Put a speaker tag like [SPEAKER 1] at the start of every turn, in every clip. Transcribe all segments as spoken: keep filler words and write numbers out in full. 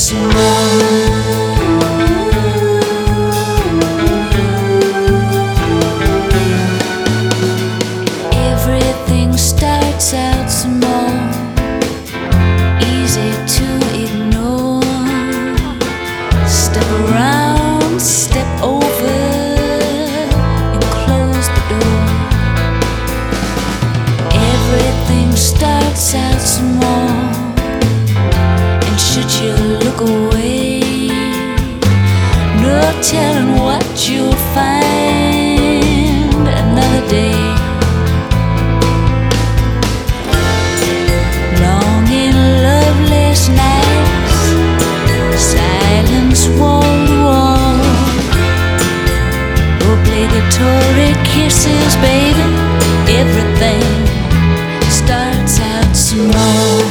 [SPEAKER 1] small. Everything starts out small, easy to ignore. Step around, step over, and close the door. Everything starts out small, and should you look away, no telling what you'll find another day. Nights, silence wall to wall. Obligatory kisses, baby. Everything starts out small.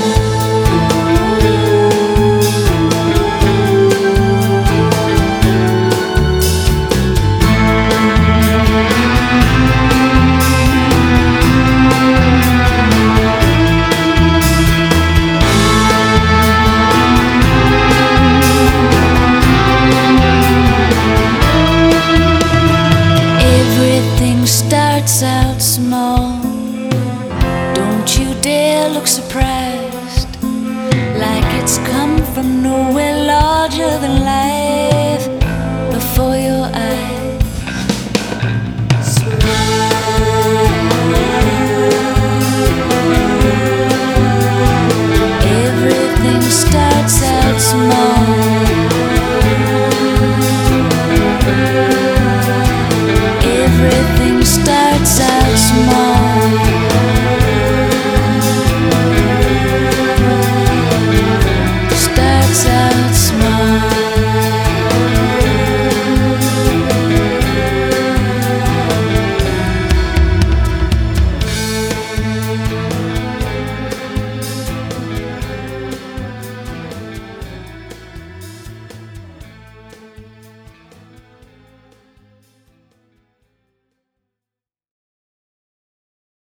[SPEAKER 1] Starts out small. Don't you dare look surprised, like it's come from nowhere larger than life before your eyes. Everything starts out small. Everything starts